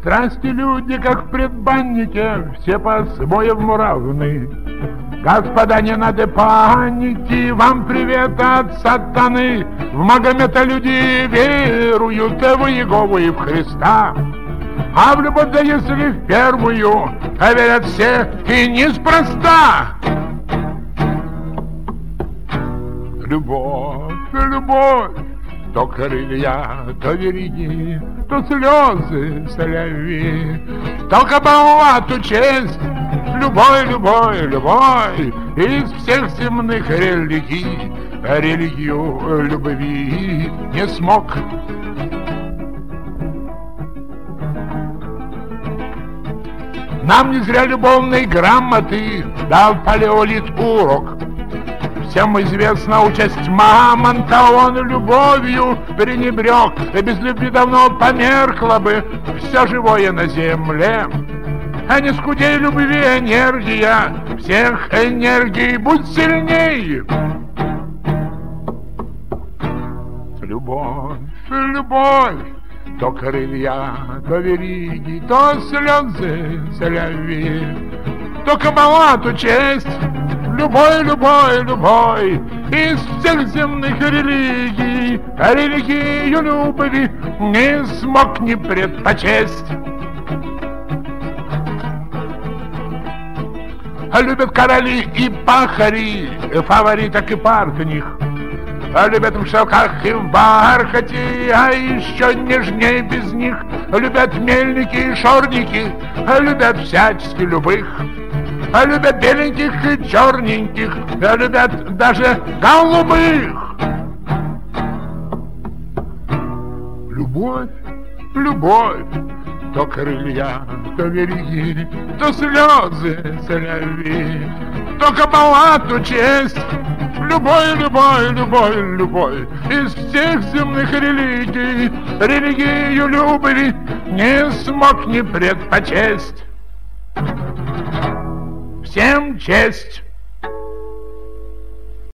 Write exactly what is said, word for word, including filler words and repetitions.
страсти люди, как в предбаннике, все по-своему равны. Господа, не надо паники, вам привет от сатаны. В Магомета люди веруют, и в Иегову, и в Христа. А в любовь, да если в первую, а верят все и неспроста. Любовь, любовь, то крылья, то вериги, то слезы соловьи, то кабала, то честь. Любой, любой, любой из всех земных религий религию любви не смог. Нам не зря любовной грамоты дал палеолит урок. Всем известна участь мамонта, он любовью пренебрег, и без любви давно померкло бы все живое на земле. А не скудей любви энергия, всех энергий будь сильней. Любовь, любовь, то крылья, то вериги, то слезы соловьи, то кабала, то честь. Любой, любой, любой из всех земных религий религию любви не смог не предпочесть. Любят короли и пахари, фавориток и партних. Любят в шелках и в бархате, а еще нежнее без них. Любят мельники и шорники, любят всячески любых. Любят беленьких и черненьких, любят даже голубых. Любовь, любовь, то крылья, то вериги, то слезы соловьи, то кабала, то честь. Любой, любой, любой, любой из всех земных религий религию любви не смог не предпочесть. Всем честь!